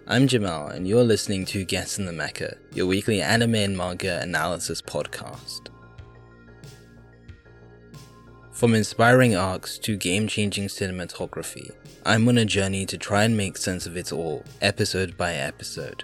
I'm Jamal, and you're listening to Guess in the Mecha, your weekly anime and manga analysis podcast. From inspiring arcs to game-changing cinematography, I'm on a journey to try and make sense of it all, episode by episode.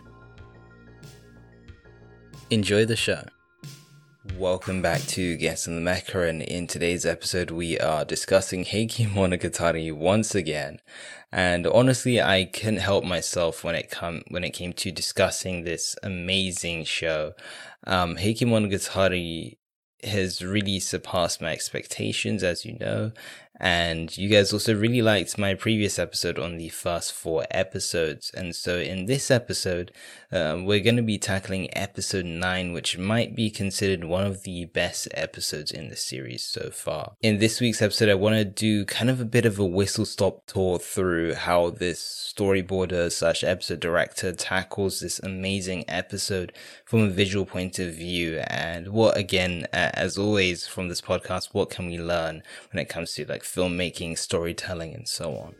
Enjoy the show. Welcome back to Guess in the Mecha, and in today's episode we are discussing Heike Monogatari once again. And honestly, I couldn't help myself when it came to discussing this amazing show. Heike Monogatari has really surpassed my expectations, as you know, and you guys also really liked my previous episode on the first 4 episodes. And so in this episode, we're going to be tackling episode 9, which might be considered one of the best episodes in the series so far. In this week's episode, I want to do kind of a bit of a whistle-stop tour through how this storyboarder / episode director tackles this amazing episode from a visual point of view, and what, again, as always from this podcast, what can we learn when it comes to like filmmaking, storytelling, and so on.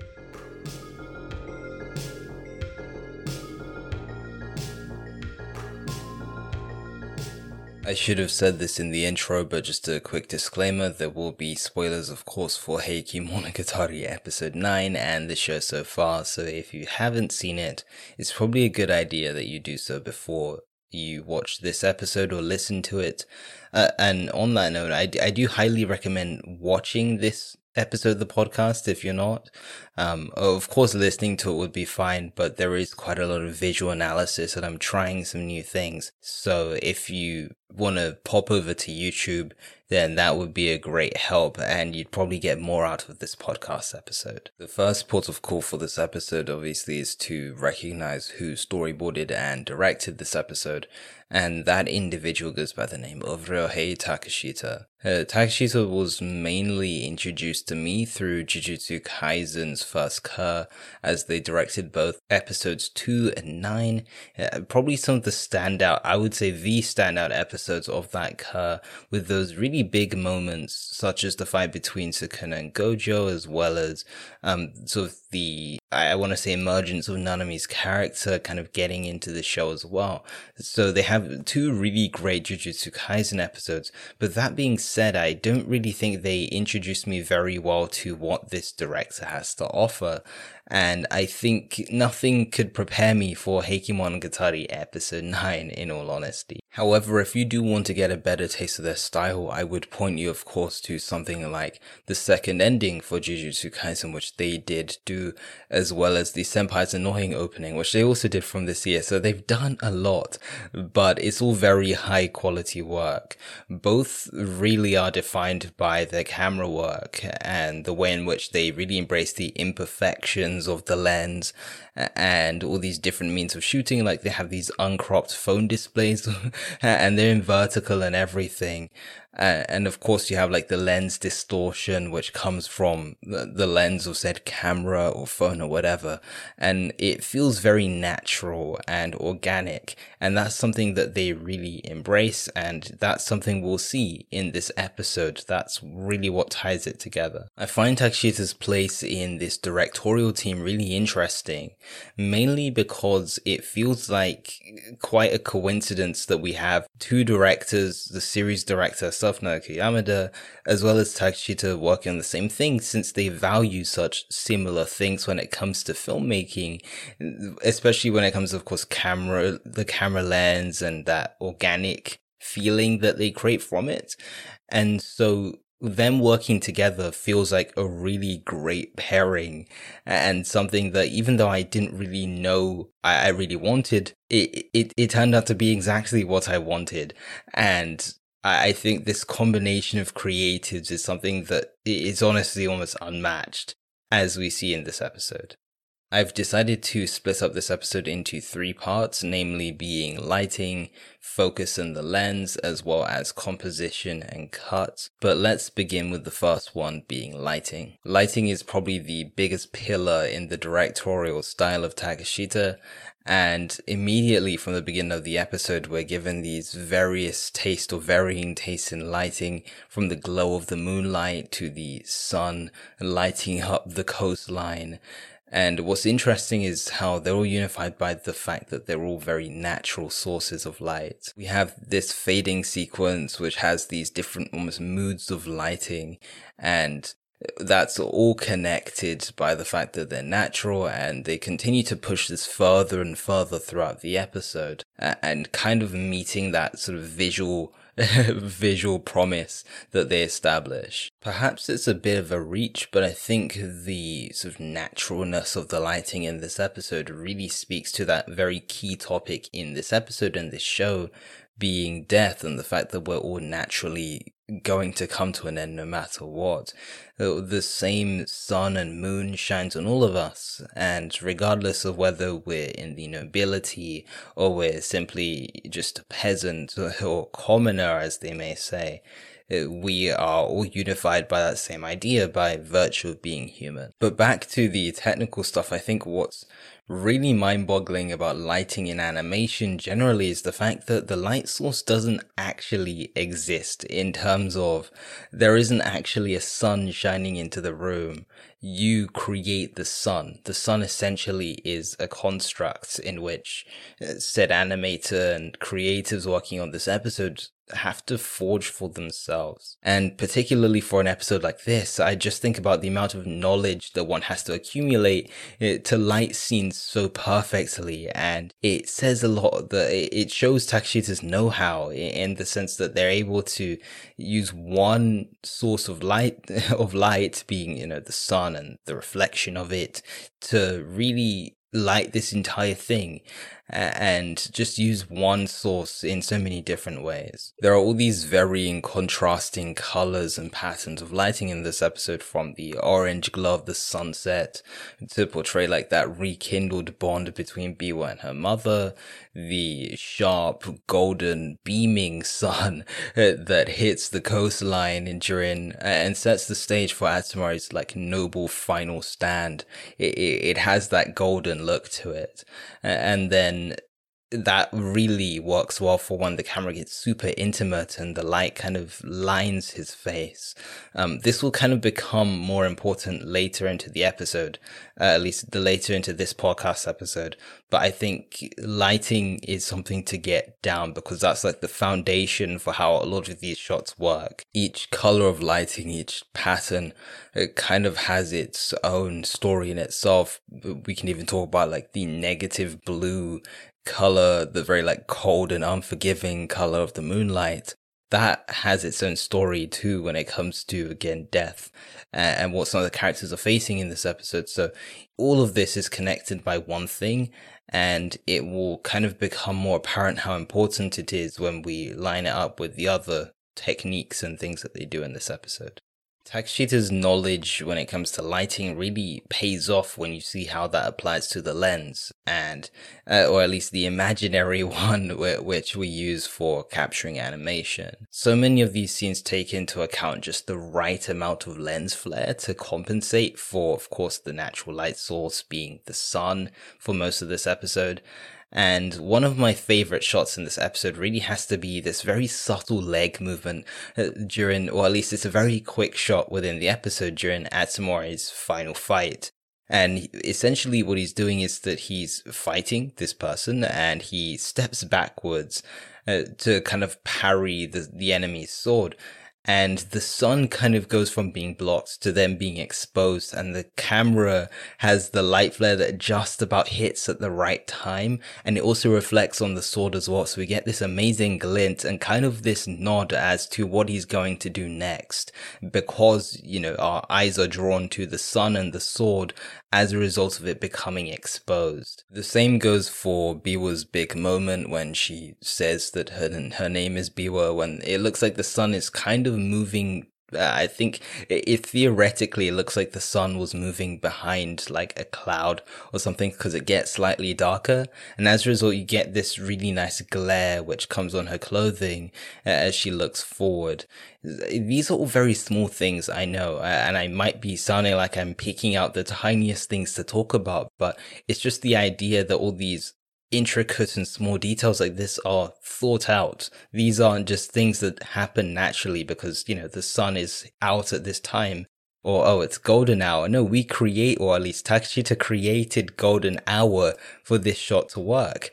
I should have said this in the intro, but just a quick disclaimer, there will be spoilers of course for Heike Monogatari episode 9 and the show so far, so if you haven't seen it, it's probably a good idea that you do so before you watch this episode or listen to it. And on that note, I do highly recommend watching this episode of the podcast if you're not. Of course, listening to it would be fine, but there is quite a lot of visual analysis and I'm trying some new things. So if you want to pop over to YouTube, then that would be a great help and you'd probably get more out of this podcast episode. The first port of call for this episode obviously is to recognize who storyboarded and directed this episode, and that individual goes by the name of Ryohei Takeshita. Takeshita was mainly introduced to me through Jujutsu Kaisen's first Cur, as they directed both episodes 2 and 9. Probably some of the standout, I would say the standout episodes of that Cur, with those really big moments, such as the fight between Sukuna and Gojo, as well as sort of the, I want to say, emergence of Nanami's character kind of getting into the show as well. So they have 2 really great Jujutsu Kaisen episodes, but that being said, I don't really think they introduced me very well to what this director has to offer, and I think nothing could prepare me for Heike Monogatari episode 9 in all honesty. However, if you do want to get a better taste of their style, I would point you of course to something like the second ending for Jujutsu Kaisen, which they did do, as well as the Senpai's Annoying opening, which they also did from this year. So they've done a lot, but it's all very high quality work. Both really are defined by their camera work and the way in which they really embrace the imperfections of the lens and all these different means of shooting. Like they have these uncropped phone displays and they're in vertical and everything. And of course you have like the lens distortion, which comes from the lens of said camera or phone or whatever. And it feels very natural and organic. And that's something that they really embrace. And that's something we'll see in this episode. That's really what ties it together. I find Takeshita's place in this directorial team really interesting, mainly because it feels like quite a coincidence that we have 2 directors, the series director Naoki Yamada, as well as Takeshita, working on the same thing, since they value such similar things when it comes to filmmaking, especially when it comes to, of course, the camera lens and that organic feeling that they create from it. And so them working together feels like a really great pairing, and something that, even though I didn't really know I really wanted, it turned out to be exactly what I wanted. And I think this combination of creatives is something that is honestly almost unmatched, as we see in this episode. I've decided to split up this episode into 3 parts, namely being lighting, focus and the lens, as well as composition and cut. But let's begin with the first one, being lighting. Lighting is probably the biggest pillar in the directorial style of Takeshita, and immediately from the beginning of the episode we're given these varying tastes in lighting, from the glow of the moonlight to the sun lighting up the coastline. And what's interesting is how they're all unified by the fact that they're all very natural sources of light. We have this fading sequence which has these different almost moods of lighting, and that's all connected by the fact that they're natural, and they continue to push this further and further throughout the episode, and kind of meeting that sort of visual promise that they establish. Perhaps it's a bit of a reach, but I think the sort of naturalness of the lighting in this episode really speaks to that very key topic in this episode and this show, being death, and the fact that we're all naturally going to come to an end no matter what. The same sun and moon shines on all of us, and regardless of whether we're in the nobility or we're simply just a peasant or commoner, as they may say, we are all unified by that same idea by virtue of being human. But back to the technical stuff, I think what's really mind-boggling about lighting in animation generally is the fact that the light source doesn't actually exist, in terms of there isn't actually a sun shining into the room. You create the sun. The sun essentially is a construct in which said animator and creatives working on this episode have to forge for themselves. And particularly for an episode like this, I just think about the amount of knowledge that one has to accumulate to light scenes so perfectly, and it says a lot that it shows Takashita's know-how in the sense that they're able to use one source of light being, the sun and the reflection of it, to really light this entire thing, and just use one source in so many different ways. There are all these varying contrasting colors and patterns of lighting in this episode, from the orange glow of the sunset to portray like that rekindled bond between Biwa and her mother, the sharp golden beaming sun that hits the coastline in Jirin and sets the stage for Atsumari's like noble final stand. It has that golden look to it, and then that really works well for when the camera gets super intimate and the light kind of lines his face. This will kind of become more important later into the episode, at least the later into this podcast episode. But I think lighting is something to get down, because that's like the foundation for how a lot of these shots work. Each color of lighting, each pattern, it kind of has its own story in itself. We can even talk about like the negative blue color, the very like cold and unforgiving color of the moonlight. That has its own story too when it comes to, again, death and what some of the characters are facing in this episode. So all of this is connected by one thing, and it will kind of become more apparent how important it is when we line it up with the other techniques and things that they do in this episode. Takashita's knowledge when it comes to lighting really pays off when you see how that applies to the lens, and or at least the imaginary one which we use for capturing animation. So many of these scenes take into account just the right amount of lens flare to compensate for, of course, the natural light source being the sun for most of this episode. And one of my favorite shots in this episode really has to be this very subtle leg movement during, or at least it's a very quick shot within the episode during Atsumari's final fight. And essentially what he's doing is that he's fighting this person and he steps backwards to kind of parry the enemy's sword. And the sun kind of goes from being blocked to then being exposed, and the camera has the light flare that just about hits at the right time, and it also reflects on the sword as well, so we get this amazing glint and kind of this nod as to what he's going to do next, because, our eyes are drawn to the sun and the sword as a result of it becoming exposed. The same goes for Biwa's big moment when she says that her name is Biwa, when it looks like the sun is kind of moving. I think it theoretically looks like the sun was moving behind like a cloud or something, because it gets slightly darker, and as a result you get this really nice glare which comes on her clothing as she looks forward. These are all very small things, I know, and I might be sounding like I'm picking out the tiniest things to talk about, but it's just the idea that all these intricate and small details like this are thought out. These aren't just things that happen naturally because, the sun is out at this time. or oh, it's golden hour. No, we create, or at least Takashita created golden hour for this shot to work.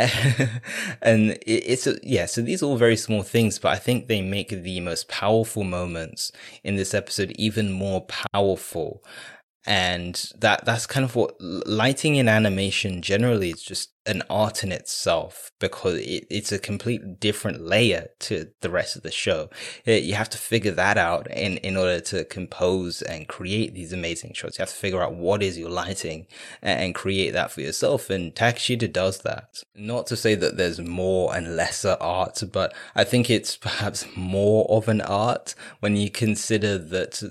And so these are all very small things, but I think they make the most powerful moments in this episode even more powerful. And that's kind of what lighting in animation generally is, just an art in itself, because it's a complete different layer to the rest of the show. You have to figure that out in order to compose and create these amazing shots. You have to figure out what is your lighting and create that for yourself. And Takashita does that. Not to say that there's more and lesser art, but I think it's perhaps more of an art when you consider that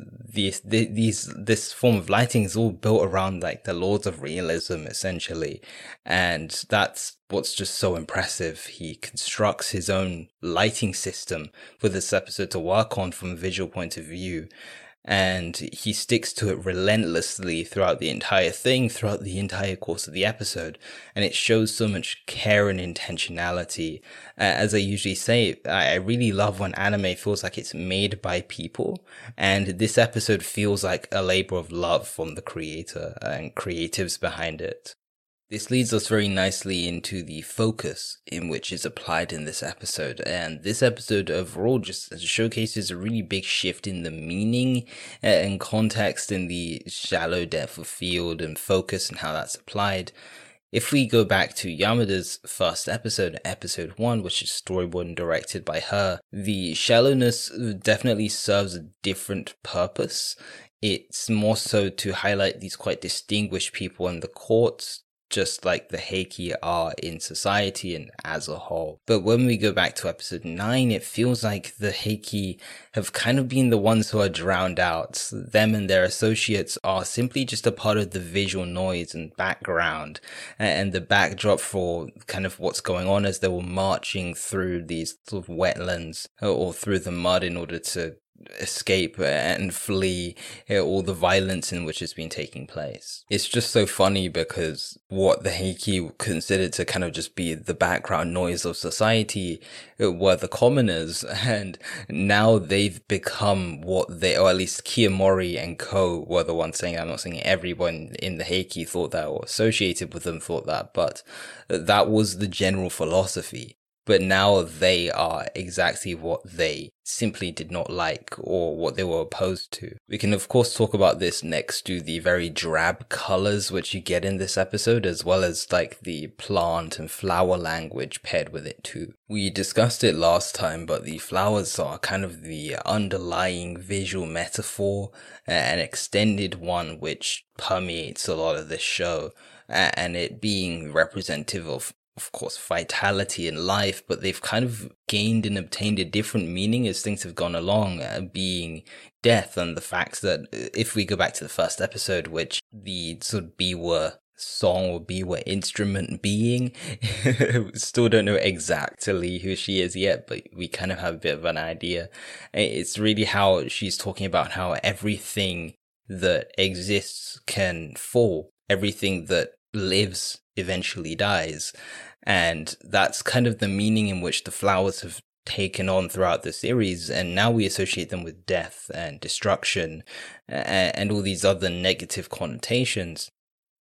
this form of lighting is all built around like the laws of realism, essentially. And that's what's just so impressive. He constructs his own lighting system for this episode to work on from a visual point of view. And he sticks to it relentlessly throughout the entire thing, throughout the entire course of the episode. And it shows so much care and intentionality. As I usually say, I really love when anime feels like it's made by people. And this episode feels like a labor of love from the creator and creatives behind it. This leads us very nicely into the focus in which is applied in this episode. And this episode overall just showcases a really big shift in the meaning and context in the shallow depth of field and focus and how that's applied. If we go back to Yamada's first episode, episode 1, which is storyboard and directed by her, the shallowness definitely serves a different purpose. It's more so to highlight these quite distinguished people in the courts, just like the Heiki are in society and as a whole. But when we go back to episode 9, it feels like the Heiki have kind of been the ones who are drowned out. Them and their associates are simply just a part of the visual noise and background and the backdrop for kind of what's going on as they were marching through these sort of wetlands or through the mud in order to escape and flee all the violence in which has been taking place. It's just so funny because what the Heiki considered to kind of just be the background noise of society were the commoners, and now they've become what they, or at least Kiyomori and Co were the ones saying. I'm not saying everyone in the Heiki thought that or associated with them thought that, but that was the general philosophy. But now they are exactly what they simply did not like or what they were opposed to. We can of course talk about this next to the very drab colors which you get in this episode, as well as like the plant and flower language paired with it too. We discussed it last time, but the flowers are kind of the underlying visual metaphor, an extended one which permeates a lot of this show, and it being representative of course, vitality in life, but they've kind of gained and obtained a different meaning as things have gone along, being death, and the fact that if we go back to the first episode, which the sort of Biwa song or Biwa instrument being, still don't know exactly who she is yet, but we kind of have a bit of an idea. It's really how she's talking about how everything that exists can fall, everything that lives eventually dies. And that's kind of the meaning in which the flowers have taken on throughout the series, and now we associate them with death and destruction and all these other negative connotations.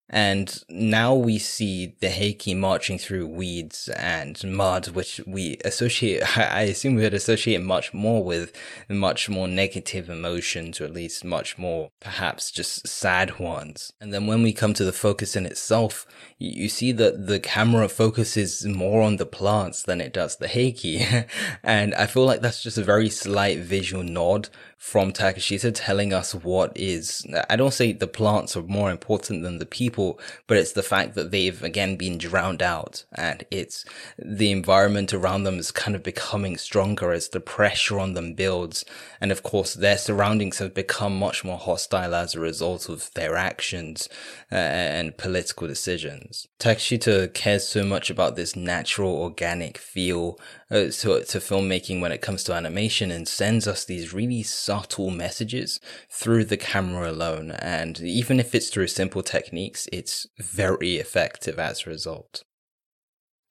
And now we see the Heiki marching through weeds and mud, which we associate, I assume we would associate much more with much more negative emotions, or at least much more perhaps just sad ones. And then when we come to the focus in itself, you see that the camera focuses more on the plants than it does the Heiki. And I feel like that's just a very slight visual nod from Takashita telling us what is, I don't say the plants are more important than the people, but it's the fact that they've again been drowned out, and it's the environment around them is kind of becoming stronger as the pressure on them builds. And of course their surroundings have become much more hostile as a result of their actions and political decisions. Takashita cares so much about this natural organic feel to filmmaking when it comes to animation, and sends us these really subtle messages through the camera alone, and even if it's through simple techniques, it's very effective as a result.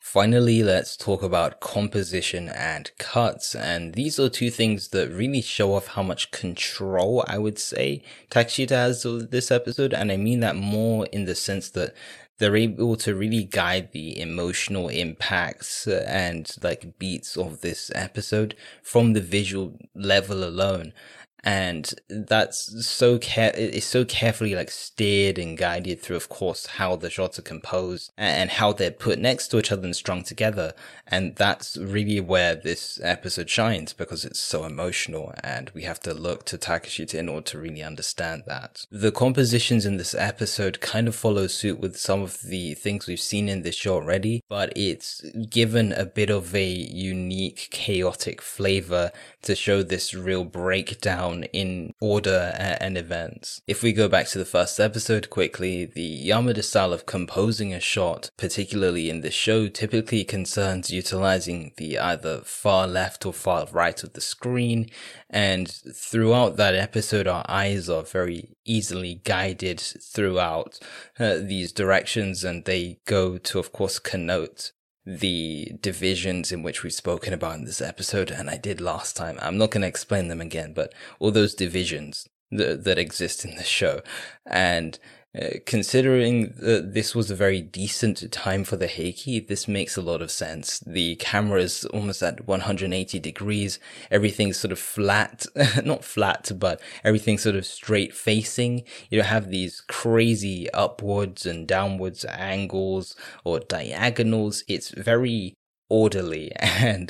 Finally, let's talk about composition and cuts, and these are two things that really show off how much control, I would say, Takeshita has of this episode, and I mean that more in the sense that they're able to really guide the emotional impacts and like beats of this episode from the visual level alone. And that's it's so carefully like steered and guided through, of course, how the shots are composed and how they're put next to each other and strung together. And that's really where this episode shines, because it's so emotional and we have to look to Takeshita in order to really understand that. The compositions in this episode kind of follow suit with some of the things we've seen in this show already, but it's given a bit of a unique, chaotic flavor to show this real breakdown in order and events. If we go back to the first episode quickly, the Yamada style of composing a shot, particularly in this show, typically concerns utilizing the either far left or far right of the screen, and throughout that episode our eyes are very easily guided throughout these directions, and they go to, of course, connote the divisions in which we've spoken about in this episode, and I did last time. I'm not going to explain them again, but all those divisions that exist in the show. And considering that this was a very decent time for the Heiki, this makes a lot of sense. The camera is almost at 180 degrees. Everything's sort of flat, not flat, but everything's sort of straight facing. You don't have these crazy upwards and downwards angles or diagonals. It's very orderly, and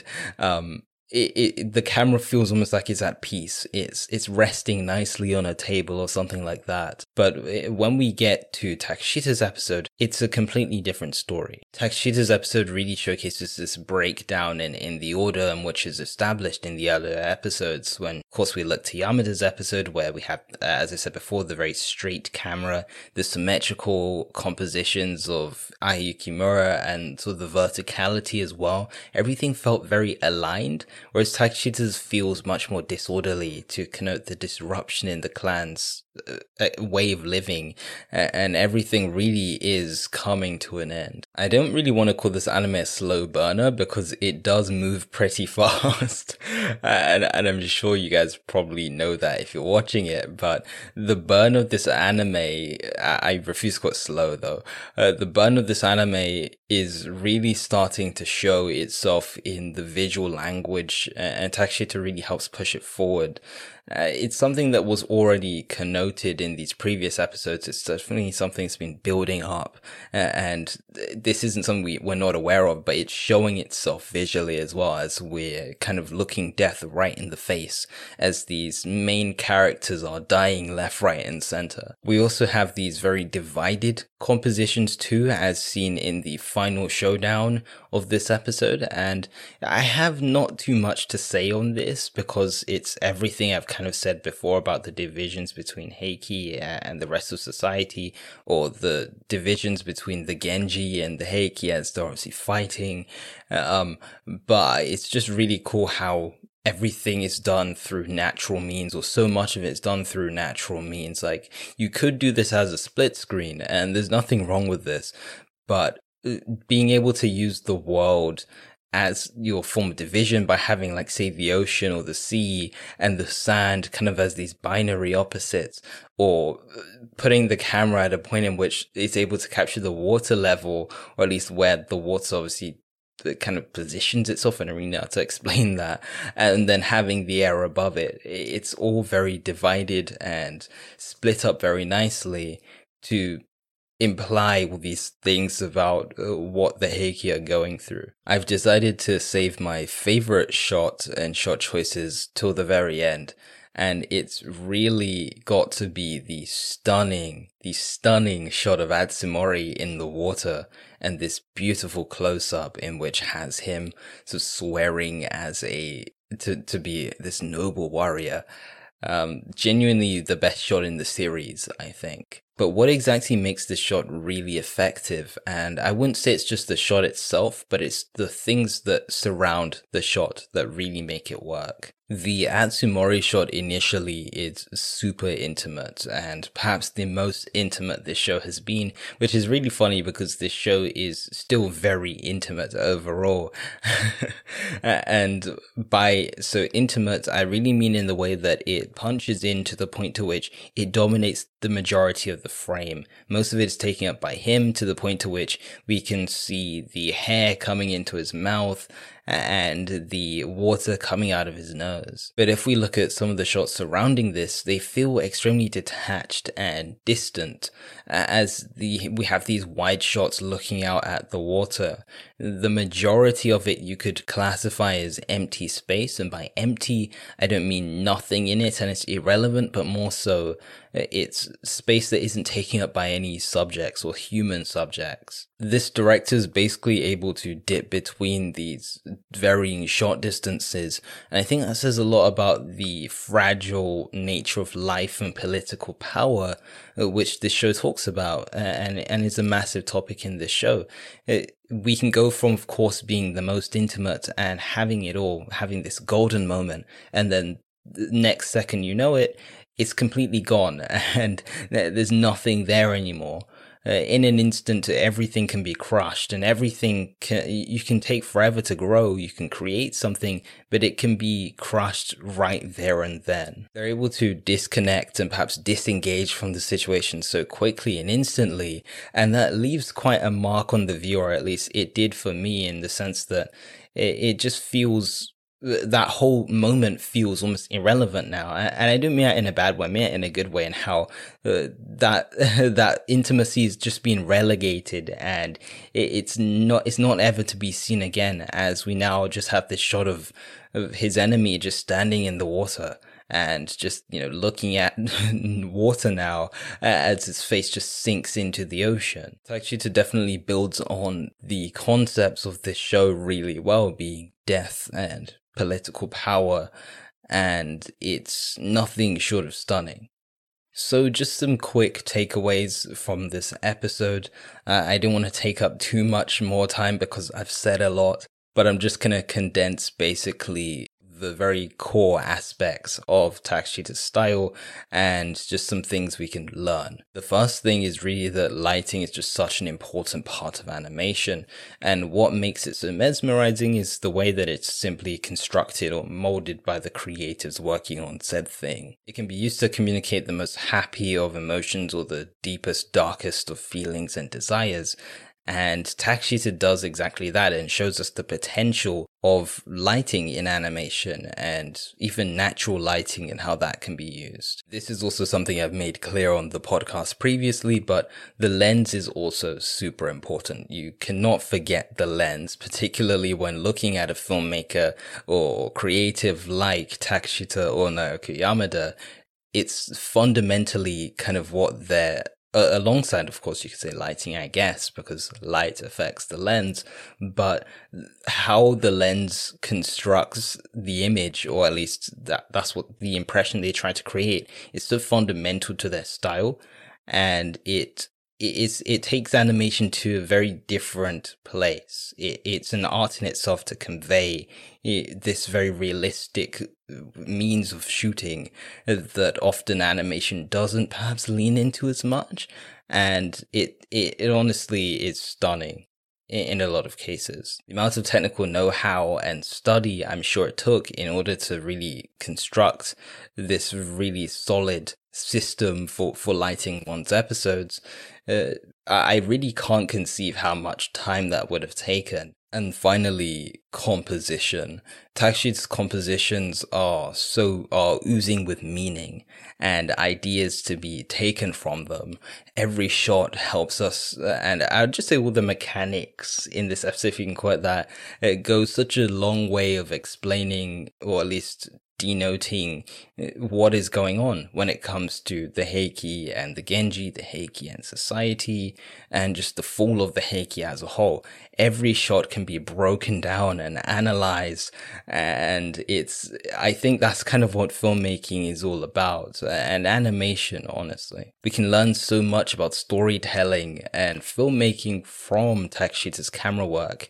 the camera feels almost like it's at peace. It's resting nicely on a table or something like that. But when we get to Takeshita's episode, it's a completely different story. Takeshita's episode really showcases this breakdown in the order in which is established in the other episodes. When, of course, we look to Yamada's episode, where we have, as I said before, the very straight camera, the symmetrical compositions of Ai Yukimura, and sort of the verticality as well. Everything felt very aligned, whereas Takeshita's feels much more disorderly to connote the disruption in the clan's way of living, and everything really is coming to an end. I don't really want to call this anime a slow burner, because it does move pretty fast, and I'm sure you guys probably know that if you're watching it, but the burn of this anime, I refuse to call it slow though, the burn of this anime is really starting to show itself in the visual language, and Takeshita really helps push it forward. It's something that was already connoted in these previous episodes. It's definitely something that's been building up, and this isn't something we're not aware of, but it's showing itself visually as well, as we're kind of looking death right in the face as these main characters are dying left, right, and center. We also have these very divided compositions too, as seen in the final showdown of this episode, and I have not too much to say on this, because it's everything I've kind of said before about the divisions between Heiki and the rest of society, or the divisions between the Genji and the Heiki as they're obviously fighting, but it's just really cool how everything is done through natural means, or so much of it's done through natural means. Like, you could do this as a split screen, and there's nothing wrong with this, but being able to use the world as your form of division by having, like, say, the ocean or the sea and the sand kind of as these binary opposites, or putting the camera at a point in which it's able to capture the water level, or at least where the water obviously kind of positions itself, in arena to explain that, and then having the air above it. It's all very divided and split up very nicely to imply all these things about what the Heiki are going through. I've decided to save my favorite shot and shot choices till the very end, and it's really got to be the stunning shot of Atsumori in the water, and this beautiful close-up in which has him sort of swearing as to be this noble warrior. Genuinely the best shot in the series, I think. But what exactly makes this shot really effective? And I wouldn't say it's just the shot itself, but it's the things that surround the shot that really make it work. The Atsumori shot initially is super intimate, and perhaps the most intimate this show has been, which is really funny because this show is still very intimate overall. And by so intimate, I really mean in the way that it punches in to the point to which it dominates the majority of the frame. Most of it is taken up by him to the point to which we can see the hair coming into his mouth and the water coming out of his nose. But if we look at some of the shots surrounding this, they feel extremely detached and distant, as we have these wide shots looking out at the water. The majority of it you could classify as empty space, and by empty, I don't mean nothing in it and it's irrelevant, but more so it's space that isn't taken up by any subjects or human subjects. This director is basically able to dip between these varying shot distances, and I think that says a lot about the fragile nature of life and political power, which this show talks about, and is a massive topic in this show. We can go from, of course, being the most intimate and having it all, having this golden moment, and then the next second you know it, it's completely gone and there's nothing there anymore. In an instant, everything can be crushed, and you can take forever to grow. You can create something, but it can be crushed right there and then. They're able to disconnect and perhaps disengage from the situation so quickly and instantly, and that leaves quite a mark on the viewer. At least it did for me, in the sense that it just feels, that whole moment feels almost irrelevant now. And I don't mean it in a bad way, I mean it in a good way, and how that intimacy is just being relegated, and it's not ever to be seen again, as we now just have this shot of his enemy just standing in the water and just, looking at water now, as his face just sinks into the ocean. Takeshita definitely builds on the concepts of this show really well, being death and political power, and it's nothing short of stunning. So just some quick takeaways from this episode. I don't want to take up too much more time because I've said a lot, but I'm just going to condense basically the very core aspects of Takeshita's style and just some things we can learn. The first thing is really that lighting is just such an important part of animation, and what makes it so mesmerizing is the way that it's simply constructed or molded by the creatives working on said thing. It can be used to communicate the most happy of emotions or the deepest, darkest of feelings and desires. And Takeshita does exactly that and shows us the potential of lighting in animation and even natural lighting and how that can be used. This is also something I've made clear on the podcast previously, but the lens is also super important. You cannot forget the lens, particularly when looking at a filmmaker or creative like Takeshita or Naoki Yamada. It's fundamentally kind of what they're alongside, of course, you could say lighting, I guess, because light affects the lens, but how the lens constructs the image, or at least that's what the impression they try to create, is so fundamental to their style, and it takes animation to a very different place. It's an art in itself to convey this very realistic means of shooting that often animation doesn't perhaps lean into as much, and it honestly is stunning in a lot of cases. The amount of technical know-how and study I'm sure it took in order to really construct this really solid system for lighting one's episodes, I really can't conceive how much time that would have taken. And finally, composition. Takeshita's compositions are oozing with meaning and ideas to be taken from them. Every shot helps us, and I'd just say all the mechanics in this episode, if you can call it that, it goes such a long way of explaining, or at least denoting, what is going on when it comes to the Heiki and the Genji, the Heiki and society, and just the fall of the Heiki as a whole. Every shot can be broken down and analyzed, and I think that's kind of what filmmaking is all about, and animation, honestly. We can learn so much about storytelling and filmmaking from Takeshita's camera work,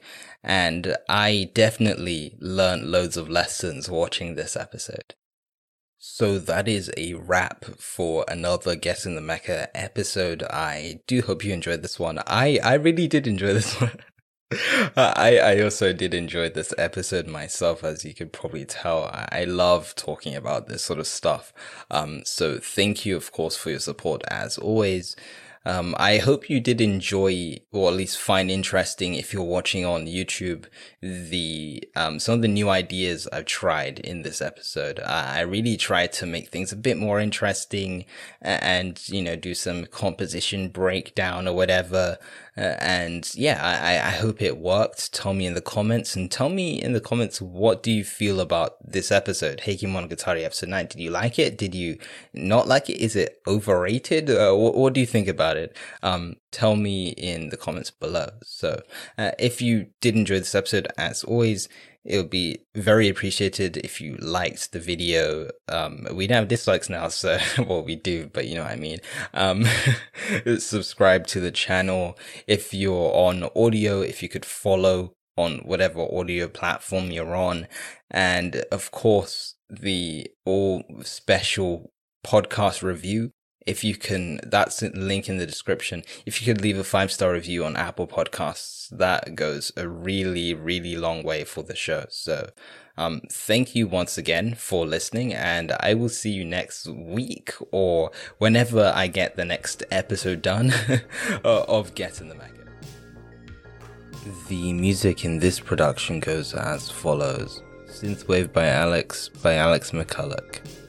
and I definitely learned loads of lessons watching this episode. So that is a wrap for another Get in the Mecha episode. I do hope you enjoyed this one. I really did enjoy this one. I also did enjoy this episode myself, as you could probably tell. I love talking about this sort of stuff. So thank you, of course, for your support as always. I hope you did enjoy, or at least find interesting, if you're watching on YouTube, the some of the new ideas I've tried in this episode. I really tried to make things a bit more interesting and, do some composition breakdown or whatever. And yeah, I hope it worked. Tell me in the comments, what do you feel about this episode, Heike Monogatari episode 9? Did you like it? Did you not like it? Is it overrated? What do you think about it? Tell me in the comments below. So if you did enjoy this episode, as always, it would be very appreciated if you liked the video. We don't have dislikes now, so, well, we do, but you know what I mean. Subscribe to the channel. If you're on audio, if you could follow on whatever audio platform you're on. And of course, the all special podcast review. If you can, that's the link in the description. If you could leave a 5-star review on Apple Podcasts, that goes a really, really long way for the show. So, thank you once again for listening, and I will see you next week, or whenever I get the next episode done of Get in the Mecha. The music in this production goes as follows. Synthwave by Alex McCulloch.